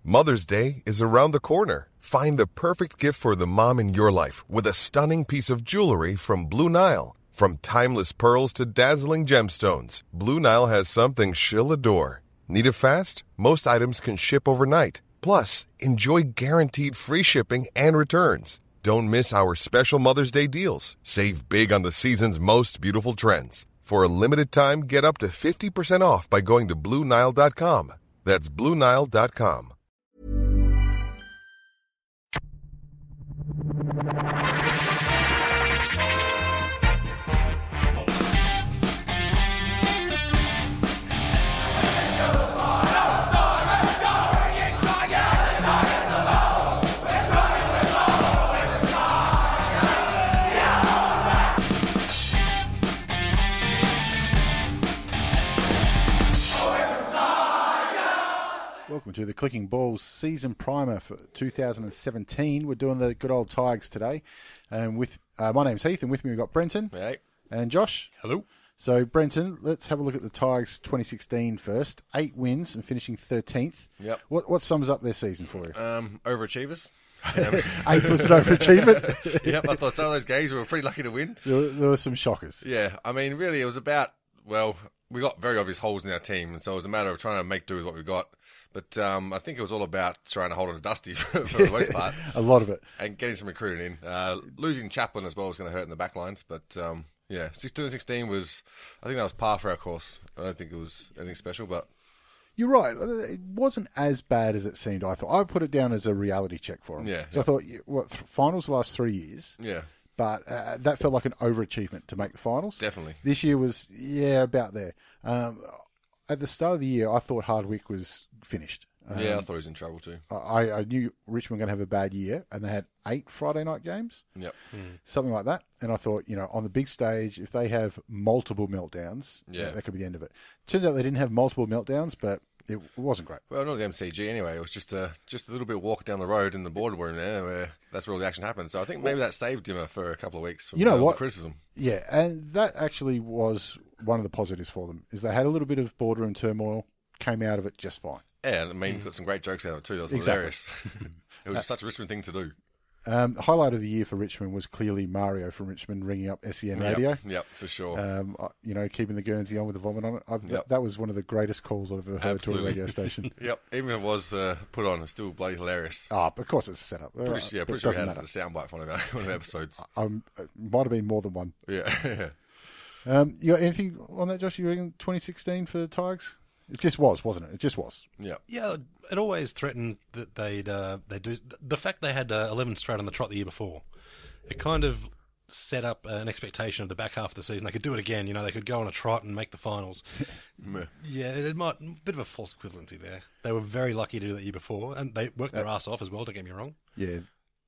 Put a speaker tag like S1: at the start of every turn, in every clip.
S1: Mother's Day is around the corner. Find the perfect gift for the mom in your life with a stunning piece of jewelry from Blue Nile. From timeless pearls to dazzling gemstones, Blue Nile has something she'll adore. Need it fast? Most items can ship overnight. Plus, enjoy guaranteed free shipping and returns. Don't miss our special Mother's Day deals. Save big on the season's most beautiful trends. For a limited time, get up to 50% off by going to BlueNile.com. That's BlueNile.com.
S2: Welcome to the Clicking Balls season primer for 2017. We're doing the good old Tigers today. With my name's Heath, and with me we've got Brenton.
S3: Hey.
S2: And Josh.
S4: Hello.
S2: So, Brenton, let's have a look at the Tigers 2016 first. 8 wins and finishing 13th.
S3: Yep.
S2: What sums up their season for you?
S3: Overachievers.
S2: 8th was an overachievement.
S3: Yep, I thought some of those games we were pretty lucky to win.
S2: There were some shockers.
S3: Yeah, I mean, really, it was about, well, we got very obvious holes in our team, and so it was a matter of trying to make do with what we got. But I think it was all about trying to hold on to Dusty for the most part.
S2: A lot of it.
S3: And getting some recruiting in. Losing Chaplin as well was going to hurt in the back lines. But, yeah, 2016 was, I think that was par for our course. I don't think it was anything special, but...
S2: You're right. It wasn't as bad as it seemed, I thought. I put it down as a reality check for them.
S3: Yeah.
S2: So I thought, finals the last 3 years.
S3: Yeah.
S2: But that felt like an overachievement to make the finals.
S3: Definitely.
S2: This year was, about there. At the start of the year, I thought Hardwick was finished.
S3: Yeah, I thought he was in trouble too.
S2: I knew Richmond were going to have a bad year, and they had 8 Friday night games.
S3: Yep.
S2: Something like that. And I thought, on the big stage, if they have multiple meltdowns,
S3: Yeah.
S2: that could be the end of it. Turns out they didn't have multiple meltdowns, but it wasn't great.
S3: Well, not the MCG anyway. It was just a little bit of walk down the road in the boardroom there where that's where all the action happened. So I think maybe that saved him for a couple of weeks from the criticism.
S2: Yeah, and that actually was one of the positives for them, is they had a little bit of boardroom turmoil, came out of it just fine.
S3: Yeah, I mean, got some great jokes out of it too. That was hilarious. It was such a Richmond thing to do.
S2: The highlight of the year for Richmond was clearly Mario from Richmond ringing up SEN Radio.
S3: Yep, for sure.
S2: Keeping the Guernsey on with the vomit on it. That was one of the greatest calls I've ever heard to a radio station.
S3: Yep, even if it was put on, it's still bloody hilarious.
S2: Of course it's a setup.
S3: Pretty sure we had a soundbite from one of our episodes.
S2: It might have been more than one.
S3: Yeah.
S2: You got anything on that, Josh? You reckon 2016 for the Tigers? It just was, wasn't it? It just was.
S3: Yeah.
S4: Yeah, it always threatened that they'd do. The fact they had 11 straight on the trot the year before, it kind of set up an expectation of the back half of the season. They could do it again. They could go on a trot and make the finals. Yeah, it might bit of a false equivalency there. They were very lucky to do that year before, and they worked their ass off as well. Don't get me wrong.
S2: Yeah.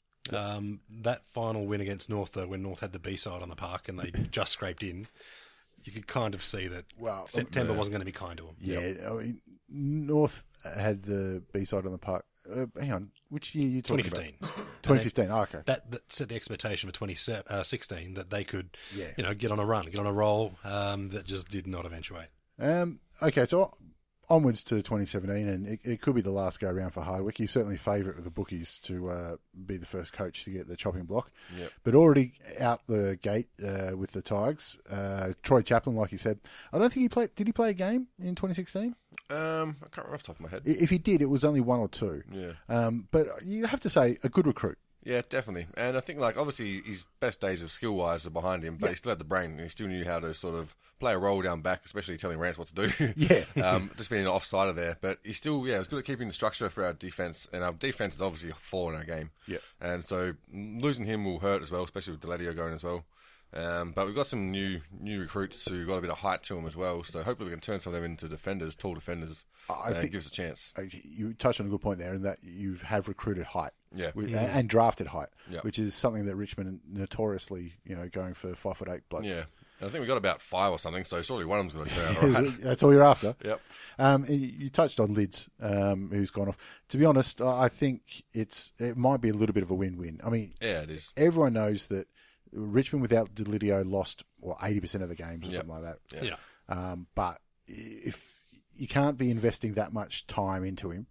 S4: That final win against North, though, when North had the B-side on the park and they just scraped in, you could kind of see that September wasn't going to be kind to them.
S2: Yeah, I mean, North had the B-side on the park. Hang on, which year are you talking
S4: 2015.
S2: about? 2015, okay.
S4: That set the expectation for 2016 that they could, get on a run, get on a roll that just did not eventuate.
S2: Okay, so onwards to 2017, and it could be the last go-around for Hardwick. He's certainly favourite with the bookies to be the first coach to get the chopping block.
S3: Yep.
S2: But already out the gate with the Tigers, Troy Chaplin, like you said, I don't think he played. Did he play a game in 2016?
S3: I can't remember off the top of my head.
S2: If he did, it was only 1 or 2.
S3: Yeah.
S2: But you have to say, a good recruit.
S3: Yeah, definitely. And I think, obviously his best days of skill-wise are behind him, but he still had the brain, and he still knew how to sort of play a role down back, especially telling Rance what to do.
S2: Yeah.
S3: Just being offside of there. But he still, was good at keeping the structure for our defence, and our defence is obviously a flaw in our game.
S2: Yeah.
S3: And so losing him will hurt as well, especially with Deladio going as well. But we've got some new recruits who got a bit of height to them as well, so hopefully we can turn some of them into defenders, tall defenders, and give us a chance.
S2: You touched on a good point there in that you have recruited height.
S3: Yeah.
S2: And drafted height,
S3: Yeah.
S2: which is something that Richmond notoriously, going for 5'8" blokes.
S3: Yeah. And I think we got about 5 or something, so surely one of them's going to turn out all right.
S2: That's all you're after.
S3: Yep.
S2: You touched on Lids, who's gone off. To be honest, I think it might be a little bit of a win-win. I mean,
S3: yeah, it is.
S2: Everyone knows that Richmond without Delidio lost 80% of the games or something like that.
S3: Yeah.
S2: But if you can't be investing that much time into him,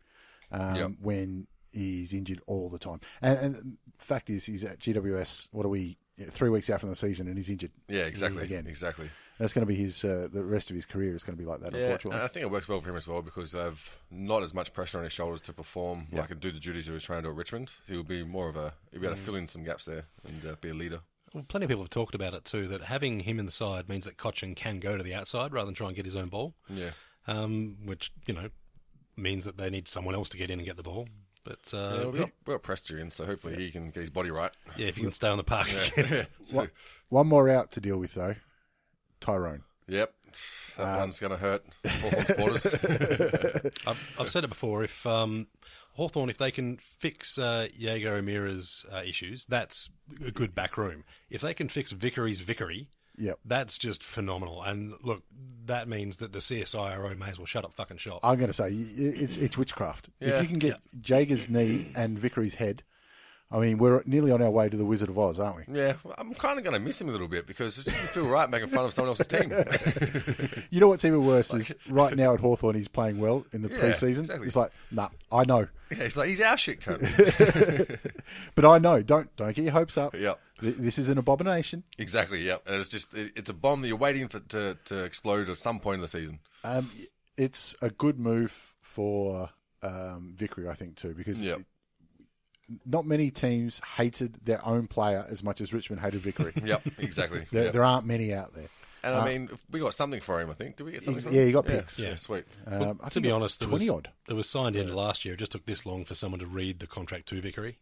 S2: when he's injured all the time. And the fact is, he's at GWS, 3 weeks out from the season, and he's injured.
S3: Yeah, exactly.
S2: Again.
S3: Exactly.
S2: That's going to be his. The rest of his career is going to be like that, unfortunately.
S3: And I think it works well for him as well because they have not as much pressure on his shoulders to perform like and do the duties he was trying to do at Richmond. He'll be more of he'll be able to fill in some gaps there and be a leader.
S4: Well, plenty of people have talked about it too, that having him in the side means that Cochin can go to the outside rather than try and get his own ball.
S3: Yeah.
S4: Which, means that they need someone else to get in and get the ball. But
S3: we've got Prester in, so hopefully he can get his body right.
S4: Yeah, if he can stay on the park.
S3: Yeah.
S2: One more out to deal with, though. Tyrone.
S3: Yep. That one's going to hurt Hawthorn supporters.
S4: I've said it before. If Hawthorn, if they can fix Jaeger O'Meara's issues, that's a good back room. If they can fix Vickery's Vickery, that's just phenomenal. And look, that means that the CSIRO may as well shut up fucking shop.
S2: I'm going to say it's witchcraft.
S3: Yeah.
S2: If you can get Jaeger's knee and Vickery's head, I mean, we're nearly on our way to the Wizard of Oz, aren't we?
S3: Yeah, I'm kind of going to miss him a little bit because it doesn't feel right making fun of someone else's team.
S2: You know what's even worse is right now at Hawthorn he's playing well in the pre-season.
S3: Exactly.
S2: It's like, nah, I know.
S3: Yeah, it's like, he's our shit cunt.
S2: But I know. Don't get your hopes up.
S3: Yep.
S2: This is an abomination.
S3: Exactly, yep. And it's a bomb that you're waiting for to explode at some point in the season.
S2: It's a good move for Vickery, I think, too, because not many teams hated their own player as much as Richmond hated Vickery.
S3: Yep, exactly.
S2: There aren't many out there.
S3: And I mean, we got something for him, I think. Did we get something for him?
S2: Yeah, he got picks.
S3: Yeah, sweet.
S4: Well,
S2: I
S4: to be honest,
S2: 20 odd.
S4: There was signed in last year. It just took this long for someone to read the contract to Vickery.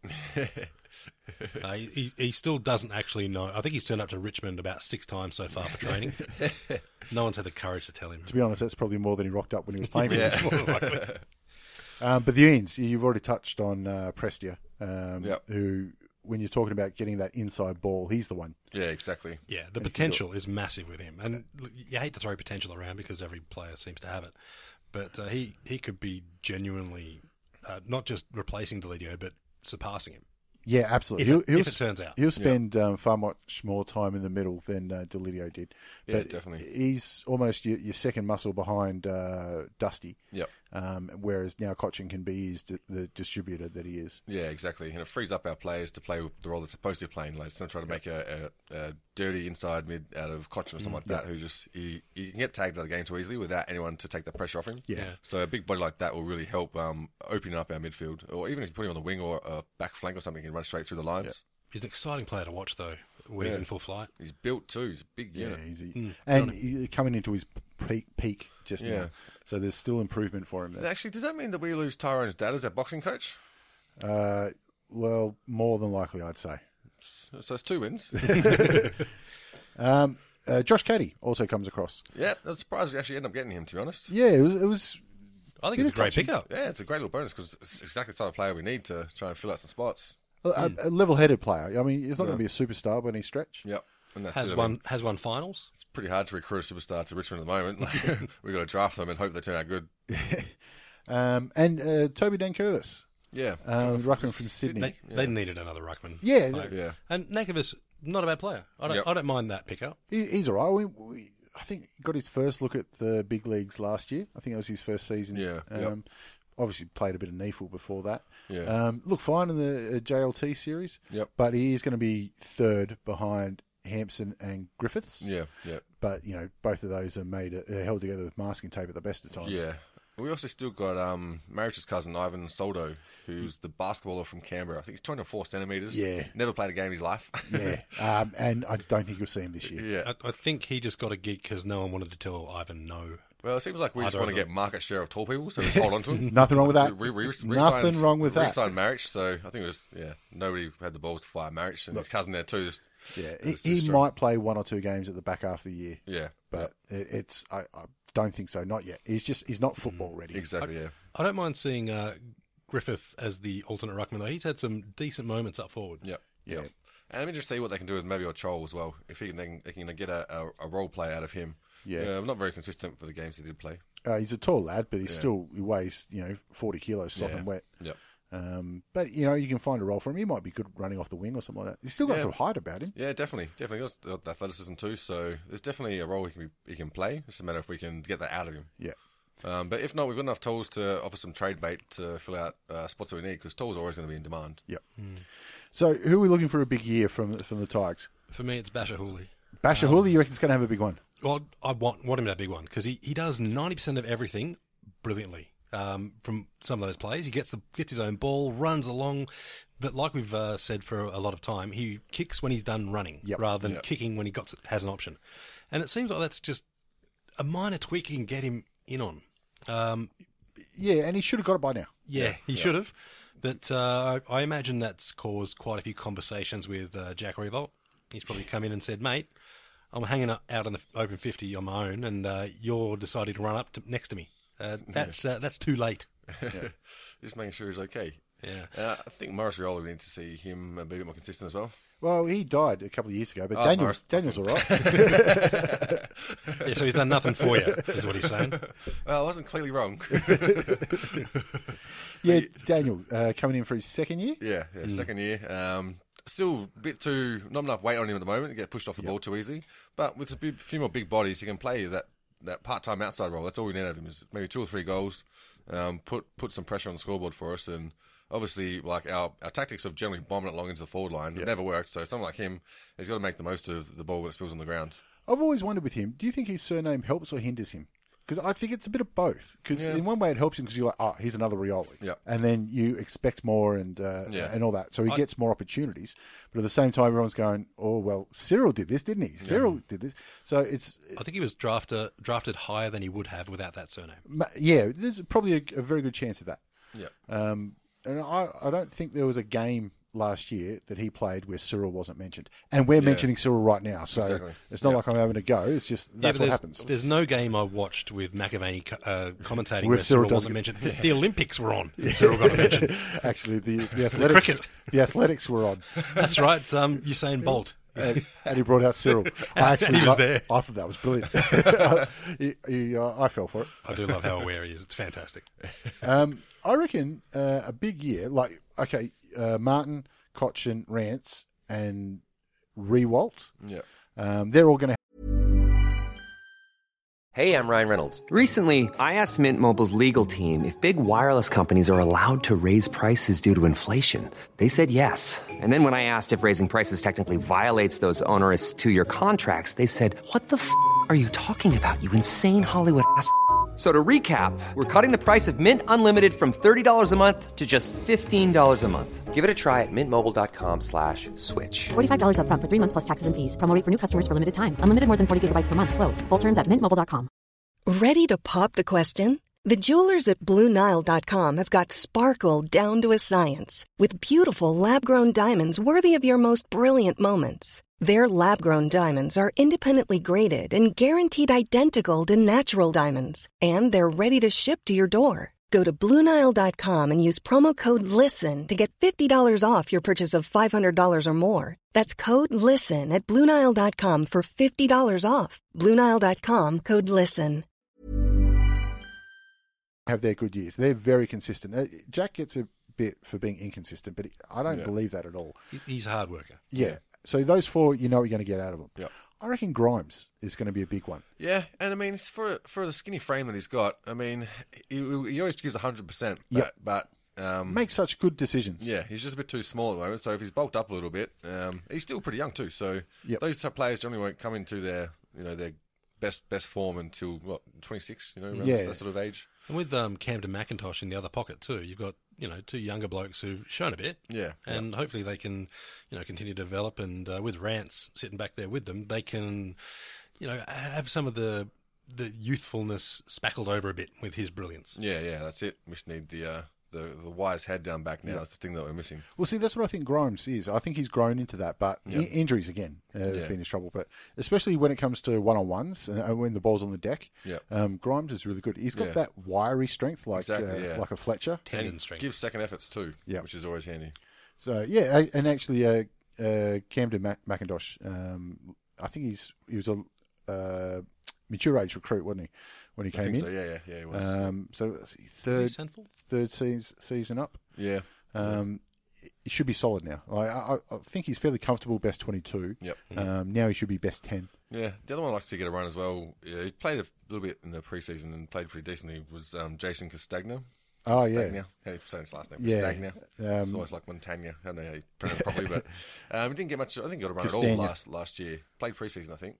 S4: He still doesn't actually know. I think he's turned up to Richmond about 6 times so far for training. No one's had the courage to tell him.
S2: To be honest, that's probably more than he rocked up when he was playing for
S3: Yeah.
S2: Richmond. But the Eans, you've already touched on Prestia, who, when you're talking about getting that inside ball, he's the one.
S3: Yeah, exactly.
S4: Yeah, the potential is massive with him. And look, you hate to throw potential around because every player seems to have it. But he could be genuinely not just replacing Deledio, but surpassing him.
S2: Yeah, absolutely.
S4: If it turns out.
S2: He'll spend far much more time in the middle than Deledio did.
S3: Yeah,
S2: but
S3: definitely.
S2: He's almost your second muscle behind Dusty.
S3: Yep.
S2: Whereas now Cochin can be the distributor that he is.
S3: Yeah, exactly. And it frees up our players to play the role they're supposed to be playing. Like, instead of trying to make a dirty inside mid out of Cochin or something like that, who just he can get tagged out of the game too easily without anyone to take the pressure off him.
S2: Yeah.
S3: So a big body like that will really help opening up our midfield. Or even if you put him on the wing or a back flank or something, he can run straight through the lines.
S2: Yeah.
S4: He's an exciting player to watch, though, when he's in full flight.
S3: He's built too. He's a big unit.
S2: He's coming into his peak just now. So there's still improvement for him there.
S3: And actually, does that mean that we lose Tyrone's dad as our boxing coach?
S2: Well, more than likely, I'd say.
S3: So it's 2 wins.
S2: Josh Caddy also comes across.
S3: Yeah, I was surprised we actually ended up getting him, to be honest.
S2: Yeah, it was
S4: I think it's a great pickup.
S3: Yeah, it's a great little bonus because it's exactly the type of player we need to try and fill out some spots.
S2: a level-headed player. I mean, he's not going to be a superstar by any stretch.
S3: Yep. And that's
S4: Has won finals.
S3: It's pretty hard to recruit a superstar to Richmond at the moment. We've got to draft them and hope they turn out good.
S2: And Toby Dankervis.
S3: Yeah.
S2: Ruckman from Sydney.
S4: They needed another ruckman.
S2: Yeah.
S3: Yeah.
S4: And Nakovic, not a bad player. I don't mind that pickup.
S2: He's all right. I think he got his first look at the big leagues last year. I think it was his first season.
S3: Yeah.
S2: Obviously played a bit of NEFL before that.
S3: Yeah.
S2: Looked fine in the JLT series.
S3: Yep.
S2: But he is going to be third behind Hampson and Griffiths.
S3: Yeah.
S2: But, both of those are held together with masking tape at the best of times.
S3: Yeah. We also still got Marich's cousin, Ivan Soldo, who's the basketballer from Canberra. I think he's 24 centimetres.
S2: Yeah.
S3: Never played a game in his life.
S2: Yeah. And I don't think you'll see him this year.
S3: Yeah.
S4: I think he just got a gig because no one wanted to tell Ivan no.
S3: Well, it seems like we just want to get market share of tall people, so we just hold on to him.
S2: Nothing wrong with that.
S3: Nothing
S2: wrong with that.
S3: Re-signed Marich, so I think it was, nobody had the balls to fire Marich, and his cousin there too.
S2: He might play 1 or 2 games at the back half of the year.
S3: Yeah.
S2: But it's I don't think so, not yet. He's not football ready.
S3: Exactly, yeah.
S4: I don't mind seeing Griffith as the alternate ruckman, though. He's had some decent moments up forward.
S3: Yep. And I'm interested to see what they can do with maybe Chol as well. If they can get a role play out of him. Yeah. Not very consistent for the games he did play.
S2: He's a tall lad, but he weighs 40 kilos sopping wet.
S3: Yep.
S2: But you can find a role for him. He might be good running off the wing or something like that. He's still got some height about him.
S3: Yeah, definitely got the athleticism too. So there's definitely a role he can play. It's just a matter if we can get that out of him.
S2: Yeah.
S3: But if not, we've got enough tools to offer some trade bait to fill out spots that we need, because tools are always going to be in demand.
S2: Yep. So who are we looking for a big year from the Tigers?
S4: For me, it's Basher Hooley.
S2: Basher Hooley, you reckon is going to have a big one?
S4: Well, I want him to have a big one, because he does 90% of everything brilliantly. From some of those plays, he gets his own ball, runs along, but like we've said for a lot of time, he kicks when he's done running rather than kicking when he has an option. And it seems like that's just a minor tweak you can get him in on.
S2: Yeah, and he should have got it by now.
S4: Yeah, he should have. But I imagine that's caused quite a few conversations with Jack Riewoldt. He's probably come in and said, mate, I'm hanging out on the open 50 on my own, and you're deciding to run up next to me. That's too late.
S3: Just making sure he's okay.
S4: Yeah.
S3: I think Maurice Rioli, we need to see him be a bit more consistent as well.
S2: Well, he died a couple of years ago, but Daniel's all right.
S4: Yeah, so he's done nothing for you, is what he's saying.
S3: Well, I wasn't clearly wrong.
S2: Yeah, Daniel, coming in for his second year?
S3: Yeah, second year. Still a bit not enough weight on him at the moment to get pushed off the ball too easily. But with a few more big bodies, he can play that part-time outside role. That's all we need out of him, is maybe 2 or 3 goals, put some pressure on the scoreboard for us. And obviously, like our tactics of generally bombing it long into the forward line, it never worked. So someone like him, he's got to make the most of the ball when it spills on the ground.
S2: I've always wondered with him, do you think his surname helps or hinders him? Because I think it's a bit of both. Because in one way it helps him because you're like, he's another Rioli.
S3: Yep.
S2: And then you expect more and all that. So he gets more opportunities. But at the same time, everyone's going, oh, well, Cyril did this, didn't he? Cyril did this. So I
S4: think he was drafted higher than he would have without that surname.
S2: Yeah, there's probably a very good chance of that.
S3: Yeah.
S2: And I don't think there was a game last year that he played where Cyril wasn't mentioned. And we're mentioning Cyril right now, so it's not like I'm having a go. It's just that's what happens.
S4: There's no game I watched with McAvaney commentating where Cyril wasn't mentioned. The Olympics were on and Cyril got mentioned.
S2: Actually, the athletics, the athletics were on.
S4: That's right, Usain Bolt.
S2: And he brought out Cyril.
S4: He was there.
S2: I thought that was brilliant. I fell for it.
S4: I do love how aware he is. It's fantastic.
S2: I reckon a big year, like, okay, Martin, Cotchin, Rance, and Riewoldt.
S3: Yeah.
S2: They're all going to.
S5: Hey, I'm Ryan Reynolds. Recently, I asked Mint Mobile's legal team if big wireless companies are allowed to raise prices due to inflation. They said yes. And then when I asked if raising prices technically violates those onerous 2-year contracts, they said, "What the f*** are you talking about, you insane Hollywood ass?" So to recap, we're cutting the price of Mint Unlimited from $30 a month to just $15 a month. Give it a try at mintmobile.com/switch.
S6: $45 up front for 3 months plus taxes and fees. Promo rate for new customers for limited time. Unlimited more than 40 gigabytes per month. Slows full terms at mintmobile.com.
S7: Ready to pop the question? The jewelers at BlueNile.com have got sparkle down to a science with beautiful lab-grown diamonds worthy of your most brilliant moments. Their lab-grown diamonds are independently graded and guaranteed identical to natural diamonds. And they're ready to ship to your door. Go to BlueNile.com and use promo code LISTEN to get $50 off your purchase of $500 or more. That's code LISTEN at BlueNile.com for $50 off. BlueNile.com, code LISTEN.
S2: Have their good years. They're very consistent. Jack gets a bit for being inconsistent, but I don't believe that at all.
S4: He's a hard worker.
S2: Yeah. So those 4, you know what you're going to get out of them.
S3: Yeah.
S2: I reckon Grimes is going to be a big one.
S3: Yeah, and I mean, it's for the skinny frame that he's got, I mean, he always gives 100%. But
S2: makes such good decisions.
S3: Yeah, he's just a bit too small at the moment. So if he's bulked up a little bit, he's still pretty young too. So those type of players generally won't come into their best form until 26. Around that sort of age.
S4: And with Camden McIntosh in the other pocket too, you've got 2 younger blokes who've shown a bit.
S3: Yeah.
S4: And hopefully they can continue to develop. And with Rance sitting back there with them, they can have some of the youthfulness spackled over a bit with his brilliance.
S3: Yeah, that's it. We just need the wise head down back now. That's the thing that we're missing.
S2: Well, see, that's what I think Grimes is. I think he's grown into that, but injuries again have been his trouble. But especially when it comes to one-on-ones and when the ball's on the deck, Grimes is really good. He's got that wiry strength like a Fletcher.
S4: Tendon strength.
S3: Gives second efforts too, which is always handy.
S2: So, yeah, and actually Camden McIntosh, I think he was a mature age recruit, wasn't he, when he came in?
S3: So, yeah, he was.
S2: So third season up.
S3: Yeah.
S2: he should be solid now. I think he's fairly comfortable best 22.
S3: Yep.
S2: Now he should be best 10.
S3: Yeah, the other one I'd like to see get a run as well. Yeah, he played a little bit in the preseason and played pretty decently. Was Jason Castagna.
S2: Oh,
S3: Castagna.
S2: yeah.
S3: How do you say his last name?
S2: Yeah.
S3: Castagna. It's always like Montagna. I don't know how you pronounce it properly, but he didn't get much. I think he got a run
S2: Castagna.
S3: at all last year. Played preseason, I think.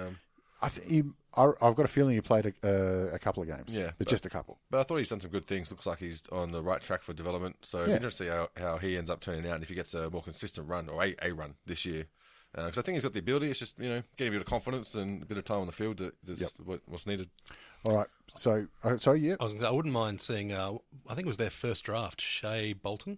S2: I've got a feeling he played a couple of games.
S3: Yeah,
S2: but just a couple.
S3: But I thought he's done some good things. Looks like he's on the right track for development. So it'll be interesting to see how he ends up turning out and if he gets a more consistent run or a run this year. Because I think he's got the ability. It's just, getting a bit of confidence and a bit of time on the field that's what's needed.
S2: All right. So, sorry, yeah.
S4: I wouldn't mind seeing, I think it was their first draft, Shea Bolton.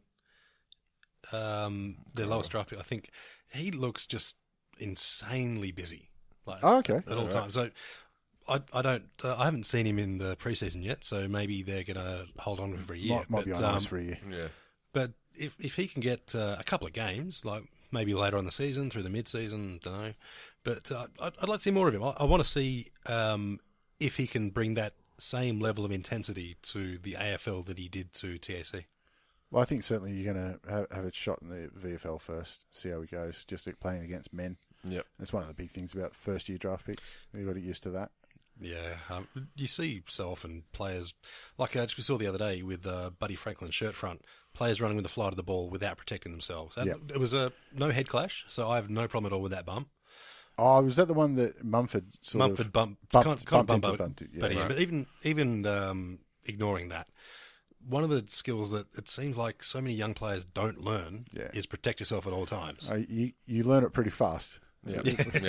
S4: Their lowest draft pick. I think he looks just insanely busy.
S2: Okay.
S4: At all times. So I haven't seen him in the preseason yet, so maybe they're going to hold on for a year.
S2: Might be on ice for a year.
S3: Yeah.
S4: But if he can get a couple of games, like maybe later on the season, through the mid-season, don't know. But I'd like to see more of him. I want to see if he can bring that same level of intensity to the AFL that he did to TAC.
S2: Well, I think certainly you're going to have a shot in the VFL first, see how he goes, just playing against men.
S3: Yep.
S2: That's one of the big things about first-year draft picks. You've got to get used to that.
S4: Yeah, you see so often players, like we saw the other day with Buddy Franklin's shirt front, players running with the flight of the ball without protecting themselves. And it was no head clash, so I have no problem at all with that bump.
S2: Oh, was that the one that Mumford
S4: bumped
S2: into?
S4: But even ignoring that, one of the skills that it seems like so many young players don't learn is protect yourself at all times.
S2: You learn it pretty fast.
S3: Yeah.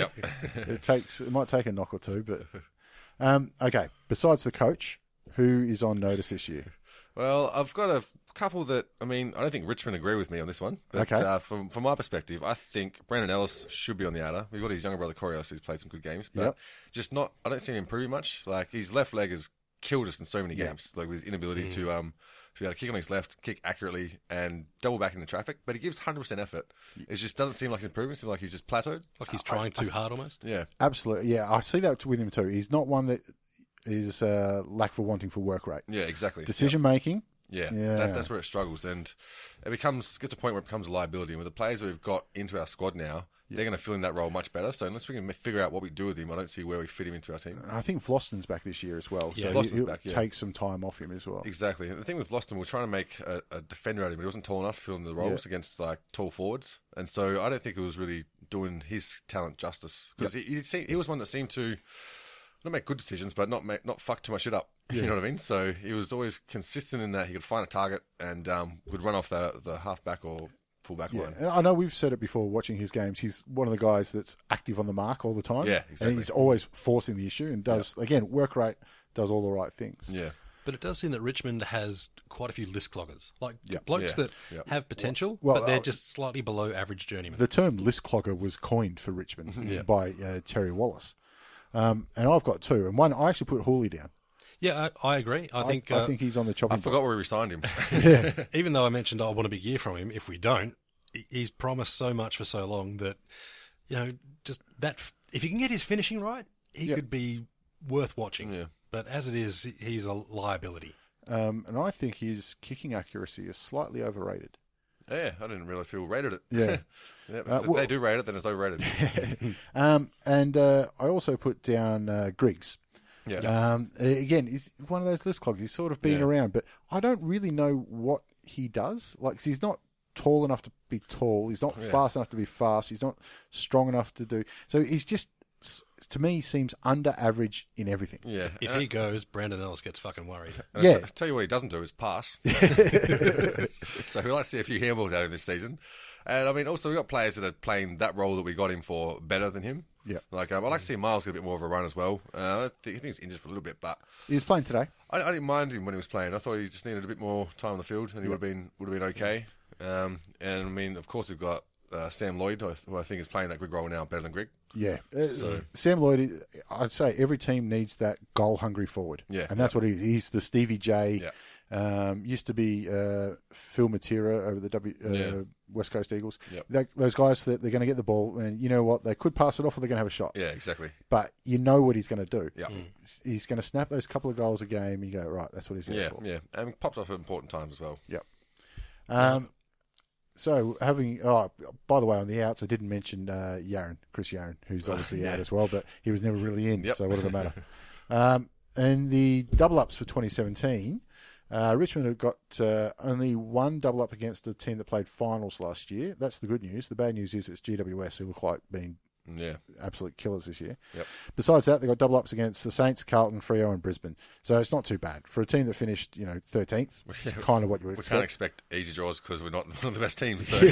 S2: It might take a knock or two, but okay. Besides the coach, who is on notice this year?
S3: Well, I've got a couple that I don't think Richmond agree with me on this one. But,
S2: okay.
S3: From my perspective, I think Brandon Ellis should be on the outer. We've got his younger brother Corios who's played some good games, but just not. I don't see him improving much. Like his left leg has killed us in so many games. Like with his inability to be able to kick on his left, kick accurately, and double back into traffic. But he gives 100% effort. It just doesn't seem like he's improving. It seems like he's just plateaued.
S4: Like he's trying too hard almost.
S3: Yeah.
S2: Absolutely. Yeah, I see that with him too. He's not one that is lack for wanting for work rate.
S3: Yeah, exactly.
S2: Decision making.
S3: Yeah. That's where it struggles. And it gets to a point where it becomes a liability. And with the players that we've got into our squad now, they're going to fill in that role much better. So unless we can figure out what we do with him, I don't see where we fit him into our team.
S2: I think Vlosten's back this year as well.
S3: Yeah,
S2: so
S3: Vlosten's back,
S2: take some time off him as well.
S3: Exactly. And the thing with Vlosten, we're trying to make a defender out of him, but he wasn't tall enough to fill in the roles against tall forwards. And so I don't think it was really doing his talent justice. Because he was one that seemed to not make good decisions, but not fuck too much shit up. You know what I mean? So he was always consistent in that he could find a target and would run off the half-back or full-back line.
S2: And I know we've said it before watching his games. He's one of the guys that's active on the mark all the time.
S3: Yeah, exactly.
S2: And he's always forcing the issue and does, again, work rate, does all the right things.
S3: Yeah.
S4: But it does seem that Richmond has quite a few list cloggers, like blokes that have potential,
S2: well,
S4: but they're just slightly below average journeymen.
S2: The term list clogger was coined for Richmond by Terry Wallace. And I've got two. And one, I actually put Hooley down.
S4: Yeah, I agree. I think
S2: he's on the chopping block.
S3: I forgot where we signed him.
S4: Even though I mentioned I want a big year from him, if we don't, he's promised so much for so long that, just that, if you can get his finishing right, he could be worth watching. Yeah. But as it is, he's a liability.
S2: And I think his kicking accuracy is slightly overrated.
S3: Yeah, I didn't realise people rated it.
S2: Yeah.
S3: If they do rate it, then it's overrated.
S2: And I also put down Griggs.
S3: Yeah.
S2: Again, he's one of those list cloggers. He's sort of been around, but I don't really know what he does. Like, 'cause he's not tall enough to be tall. He's not fast enough to be fast. He's not strong enough to do. So he's just, to me, seems under average in everything.
S3: Yeah.
S4: If he goes, Brandon Ellis gets fucking worried.
S3: I'll tell you what he doesn't do is pass. So we like to see a few handballs out of this season. And also we've got players that are playing that role that we got him for better than him.
S2: Yeah.
S3: Like, I'd like to see Miles get a bit more of a run as well. I think he's injured for a little bit, but
S2: he was playing today.
S3: I didn't mind him when he was playing. I thought he just needed a bit more time on the field, and he would have been okay. And of course, we've got Sam Lloyd, who I think is playing that Greg role now better than Greg.
S2: Yeah. Sam Lloyd, I'd say every team needs that goal-hungry forward.
S3: Yeah.
S2: And that's what he is. He's the Stevie J.
S3: Yeah.
S2: Used to be Phil Matera over the West Coast Eagles.
S3: Yep.
S2: Those guys, that they're going to get the ball, and you know what? They could pass it off or they're going to have a shot.
S3: Yeah, exactly.
S2: But you know what he's going to do.
S3: Yeah.
S2: He's going to snap those couple of goals a game, and you go, right, that's what he's here for.
S3: Yeah, and pops up at important times as well.
S2: Yep. So, by the way, on the outs, I didn't mention Chris Yarran, who's obviously out as well, but he was never really in, so what does it matter? And the double-ups for 2017, Richmond have got only one double-up against a team that played finals last year. That's the good news. The bad news is it's GWS, who look like being absolute killers this year.
S3: Yep.
S2: Besides that, they've got double-ups against the Saints, Carlton, Freo and Brisbane. So it's not too bad. For a team that finished 13th, it's kind of what you would expect.
S3: We can't expect easy draws because we're not one of the best teams. So.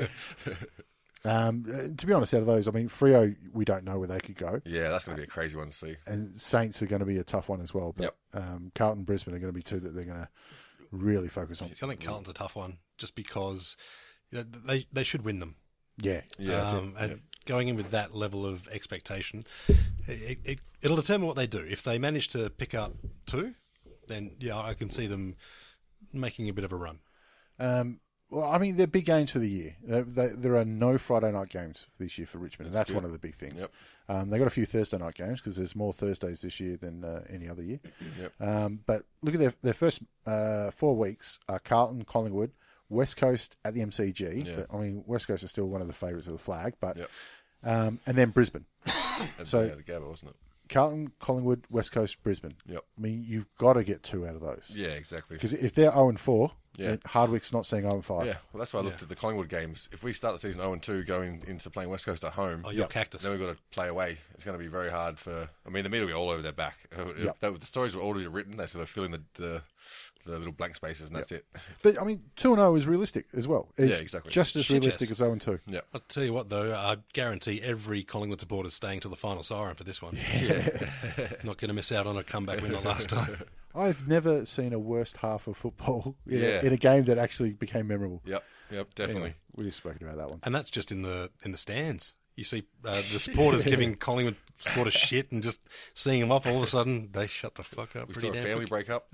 S2: To be honest, out of those, I mean, Freo, we don't know where they could go.
S3: Yeah, that's going to be a crazy one to see.
S2: And Saints are going to be a tough one as well. But Carlton, Brisbane are going to be two that they're going to really focus on.
S4: I think Carlton's a tough one just because they should win them.
S2: Yeah.
S4: Going in with that level of expectation, it'll determine what they do. If they manage to pick up 2, then I can see them making a bit of a run.
S2: Well, I mean, they're big games for the year. There are no Friday night games this year for Richmond, and that's one of the big things. Yep. They got a few Thursday night games because there's more Thursdays this year than any other year.
S3: Yep.
S2: But look at their first 4 weeks are Carlton, Collingwood, West Coast at the MCG.
S3: Yeah.
S2: But, I mean, West Coast is still one of the favourites of the flag, but and then Brisbane.
S3: So the Gabba, wasn't it?
S2: Carlton, Collingwood, West Coast, Brisbane.
S3: Yep.
S2: I mean, you've got to get 2 out of those.
S3: Yeah, exactly.
S2: Because if they're 0-4, Hardwick's not seeing 0-5.
S3: Yeah, well, that's why I looked at the Collingwood games. If we start the season 0-2 going into playing West Coast at home,
S4: you're Cactus.
S3: Then we've got to play away. It's going to be very hard for... I mean, the media will be all over their back. The stories were already written. They sort of fill in the little blank spaces, and that's it.
S2: But, I mean, 2-0 is realistic as well. It's
S3: exactly.
S2: just as realistic as 0-2.
S3: Yeah.
S4: I'll tell you what, though, I guarantee every Collingwood supporter is staying till the final siren for this one. Not going to miss out on a comeback win like last time.
S2: I've never seen a worst half of football in a game that actually became memorable.
S3: Yep, definitely.
S2: Anyway, we just spoken about that one.
S4: And that's just in the stands. You see the supporters giving Collingwood supporters shit and just seeing them off. All of a sudden, they shut the fuck up.
S3: We saw a family breakup.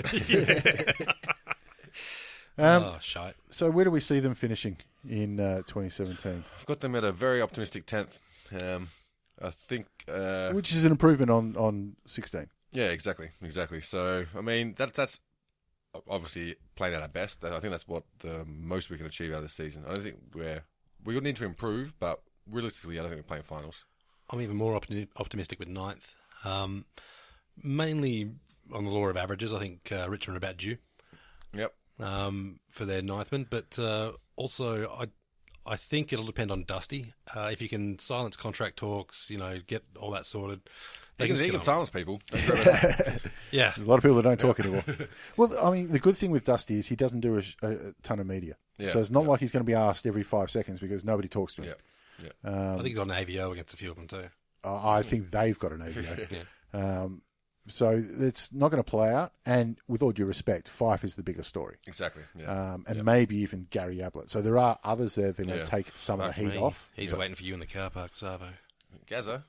S4: Shite.
S2: So where do we see them finishing in 2017?
S3: I've got them at a very optimistic 10th. I think...
S2: which is an improvement on 16.
S3: Yeah, exactly. So, I mean, that's obviously playing at our best. I think that's what the most we can achieve out of this season. I don't think we would need to improve, but realistically, I don't think we're playing finals.
S4: I'm even more optimistic with 9th. Mainly on the law of averages. I think Richmond are about due.
S3: Yep.
S4: For their 9th man, but also I think it'll depend on Dusty. If you can silence contract talks, get all that sorted.
S3: He can silence people.
S4: Yeah.
S2: There's a lot of people that don't talk anymore. Well, I mean, the good thing with Dusty is he doesn't do a ton of media. Yeah. So it's not like he's going to be asked every 5 seconds because nobody talks to him.
S3: Yeah.
S4: I think he's on an AVO against a few of them too.
S2: I think they've got an AVO. So it's not going to play out. And with all due respect, Fife is the bigger story.
S3: Exactly.
S2: And maybe even Gary Ablett. So there are others there that are going to take some of the heat off.
S4: He's waiting for you in the car park, Savo.
S3: Gazza.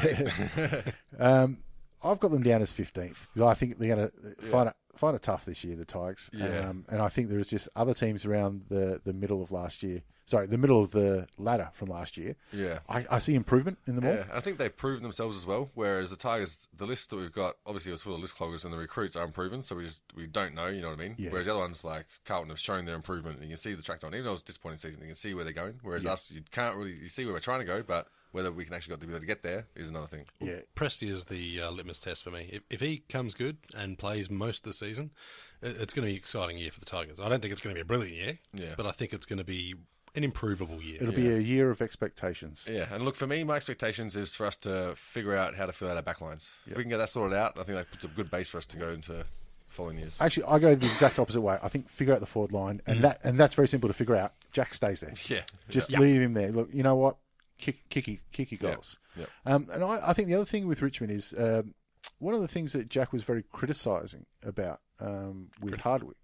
S2: I've got them down as 15th because I think they're going to find it tough this year, the Tigers.
S3: Yeah.
S2: And I think there's just other teams around the middle of last year. Sorry, the middle of the ladder from last year.
S3: Yeah.
S2: I see improvement in them all.
S3: Yeah, I think they've proven themselves as well, whereas the Tigers, the list that we've got, obviously it's full of list cloggers and the recruits are unproven, so we don't know, you know what I mean?
S2: Yeah.
S3: Whereas the other ones like Carlton have shown their improvement and you can see the track on. Even though it's a disappointing season, you can see where they're going. Whereas us, you can't really, you see where we're trying to go, but whether we can actually be able to get there is another thing.
S2: Yeah.
S4: Presti is the litmus test for me. If he comes good and plays most of the season, it's going to be an exciting year for the Tigers. I don't think it's going to be a brilliant year, but I think it's going to be an improvable year.
S2: It'll be a year of expectations.
S3: Yeah, and look, for me, my expectations is for us to figure out how to fill out our backlines. If we can get that sorted out, I think that puts a good base for us to go into following years.
S2: Actually, I go the exact opposite way. I think figure out the forward line, and that's very simple to figure out. Jack stays there.
S3: Yeah.
S2: Just leave him there. Look, you know what? Kicky goals.
S3: Yep.
S2: And I think the other thing with Richmond is one of the things that Jack was very criticising about with Hardwick,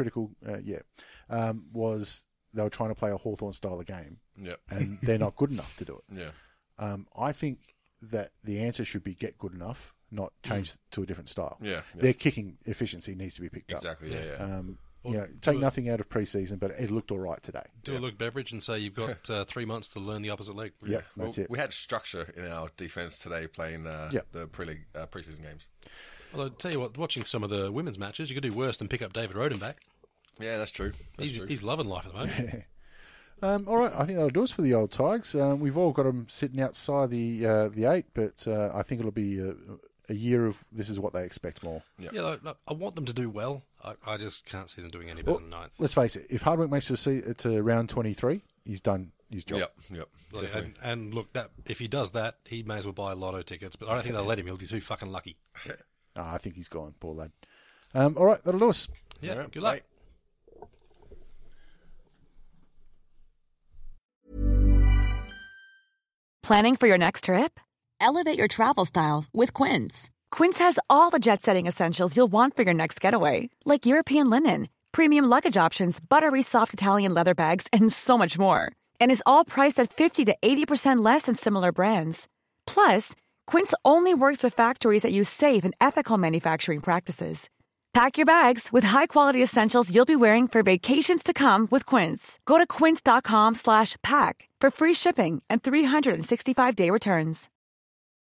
S2: was they were trying to play a Hawthorn style of game, and they're not good enough to do it.
S3: Yeah.
S2: I think that the answer should be get good enough, not change to a different style.
S3: Yeah.
S2: Their kicking efficiency needs to be picked up.
S3: Exactly. Yeah.
S2: Take nothing out of pre-season, but it looked all right today.
S4: Do a Luke Beveridge and say you've got 3 months to learn the opposite leg.
S2: Yeah, that's it.
S3: We had structure in our defence today playing the pre-league pre-season games.
S4: Well, I'll tell you what, watching some of the women's matches, you could do worse than pick up David Roden back.
S3: Yeah, that's true.
S4: He's loving life at the moment.
S2: All right, I think that'll do us for the old Tigers. We've all got them sitting outside the 8, but I think it'll be a year of this is what they expect more.
S4: Yep. Yeah, I want them to do well. I just can't see them doing any better than 9th.
S2: Let's face it, if Hardwick makes it to round 23, he's done his job.
S3: Yep.
S4: And look, if he does that, he may as well buy lotto tickets, but I don't think they'll let him. He'll be too fucking lucky.
S2: I think he's gone, poor lad. All right, that'll do us.
S4: Yeah, right, good luck. Bye.
S8: Planning for your next trip? Elevate your travel style with Quince. Quince has all the jet-setting essentials you'll want for your next getaway, like European linen, premium luggage options, buttery soft Italian leather bags, and so much more. And is all priced at 50 to 80% less than similar brands. Plus, Quince only works with factories that use safe and ethical manufacturing practices. Pack your bags with high-quality essentials you'll be wearing for vacations to come with Quince. Go to quince.com/pack for free shipping and 365-day returns.